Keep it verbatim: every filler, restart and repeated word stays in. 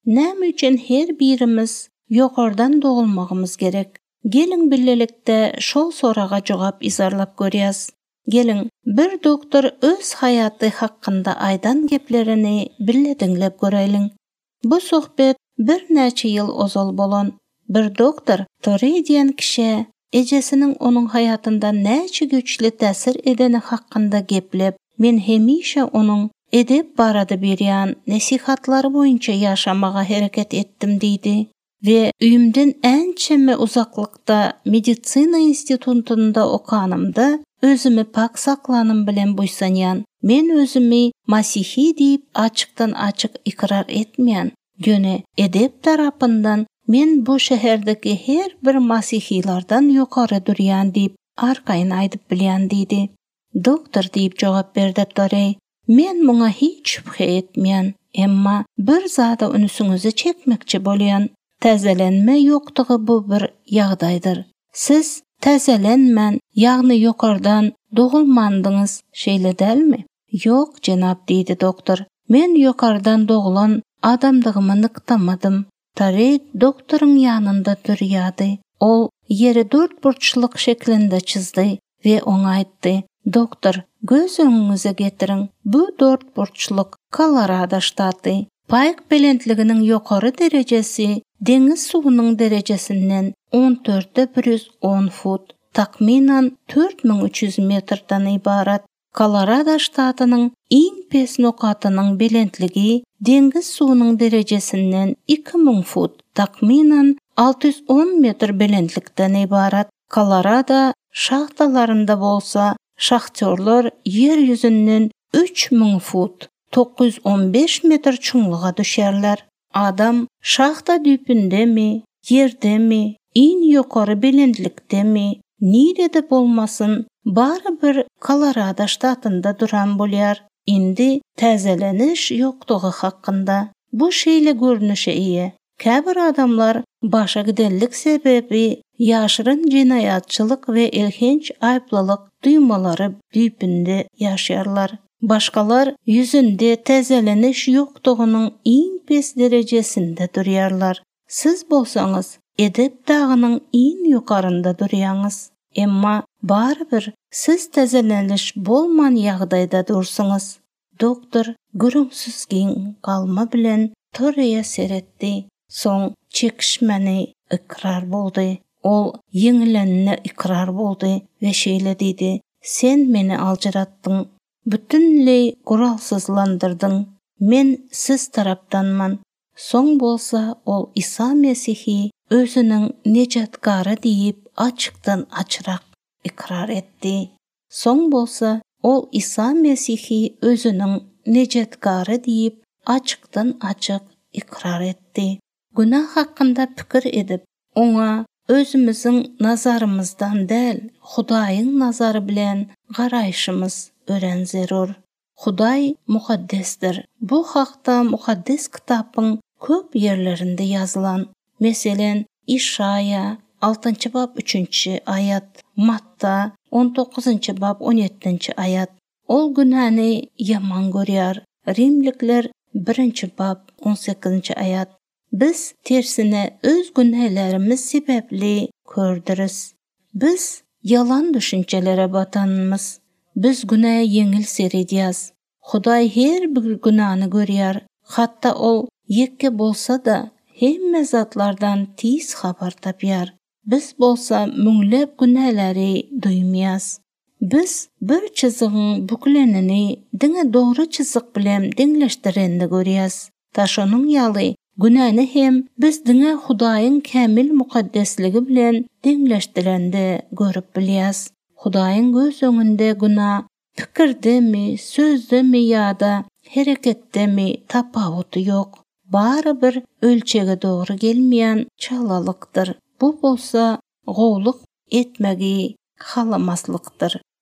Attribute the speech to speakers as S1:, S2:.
S1: Näme üçin her birimiz yokardan doğulmağımız gerek? Gelin birlelikde şol soraga jogap izarlap görýäs. Gelin bir doktor öz hayaty hakkında aydan geplerini birle diňlep göreýliň. Bu sohbet bir näçe ýyl ozal bolan bir doktor Torrey diýen kişi ejesiniň onuň hayatynda näçe güçli täsir edeni hakkında geplep, men hemişe onuň edep barady berýän nasihatlary boýunça ýaşamaga hereket etdim diýdi. Ve üýümden ençeme uzaklykda meditsina institutunda okanymda özümi pak saklanım bilen buýsanýan, men özümi Masihi diýip açykdan açyk ikrar etmeýän, göne edep tarapyndan men bu şeherdeki her bir Masihilardan ýokary durýan diýip arkaýyn aýdyp bilýän diýdi. Doktor diýip jogap berdi Torrey. Men muňa hiç şüphe etmeýän, emma bir zada ünüsüňizi çekmekçi bolýan. Täzelenme ýokdugy bu bir ýagdaýdyr. Siz täzelenmän, ýagny ýokardan dogulmandyňyz, şeýle dälmi? Ýok, jenap diýdi doktor. Men ýokardan dogulan adamdygymy nyktamadym. Torrey doktoryň ýanynda durýady. Ol ýeri dört burçluk şeklinde çizdi we oňa aýtdy. Doktor, göz öňüňize getiriň. Bu dört burçluk Kolorado ştaty. Paýk belentliginiň ýokary derejesi deňiz suwunyň derejesinden on dörtte bir ýüz on fut, takminan dört miň üç ýüz metrden ibarat. Kolorado ştatynyň iň pes nokatynyň belentligi deňiz suwunyň derejesinden iki miň fut, takminan alty ýüz on metr belentlikden ibarat. Kolorado şahtalarynda bolsa, şahtörler yer ýüzünden üç miň fut, dokuz ýüz on beş metr çuňluga düşerler. Adam şahta düýpündemi, ýerdemi, iň ýokary belentlikdemi, nirede bolmasyn, bary bir Kolorado ştatynda duran bolýar. Indi täzeleniş ýokdugy hakkında bu şeýle görnüşe ýe. Käbir adamlar başa gidenlik sebebi ýaşyryn jinayatçylyk we elhenç aýplalyk duýmalary düýpünde ýaşarlar. Başkalar yüzünde täzeleniş ýokdugynyň iň pes derejesinde durýarlar. Siz bolsaňyz edep dagynyň iň ýokarynda durýaňyz. Emma barybir siz täzeleniş bolman ýagdaýda dursyňyz. Doktor gürüňsiz giň galma bilen Torrey'e seretdi. Soň çekişmeni ikrar boldy. Ol ýeňilenine ikrar boldy we şeýle diýdi. Sen meni aljaratdyň. Bütünley guralsızlandırdyň. Men siz tarapdanman. Soň bolsa ol İsa Mesihi özüniň nejatkary diýip açykdan açyrak ikrar etdi. Soň bolsa ol İsa Mesihi özüniň nejatkary diýip açykdan açyk ikrar etdi. Günah hakkında pikir edip, oňa özümüziň nazarymyzdan däl, Hudaýyň nazary bilen garaýşymyz ören zerur. Hudaý mukaddesdir. Bu hakda mukaddes kitapyň köp ýerlerinde ýazylan. Meselen İşaya altynçy bab üçünçi ayat, Matta on dokuzunçy bab on ýedinçi ayat. Ol günäni ýaman görýär. Rimlikler birinçi bab on sekizinçi ayat. Biz tersine öz günahlarymyz sebepli kördüriz. Biz yalan düşüncelere batanmyz. Biz günähe ýeňil seredýäs. Hudaý her bir günahny görýär. Hatda ol ýekke bolsa da hemme zatlardan tiz habar tapýar. Biz bolsa müňlep günahlary duýmaýas. Biz bir çyzygyň büklenini diňe dogry çyzyk bilen deňleşdirende görýäs. Taşonyň ýaly günäni hem biz diňe Hudaýyň kämil mukaddesligi bilen deňleşdirende görüp bilýäs. Hudaýyň göz öňünde günah pikirdemi, sözdemi ýa-da hereketdemi tapawuty ýok. Bary bir ölçege dogry gelmeýän çalalykdyr. Bu bolsa gowluk etmegi halamaslyktır.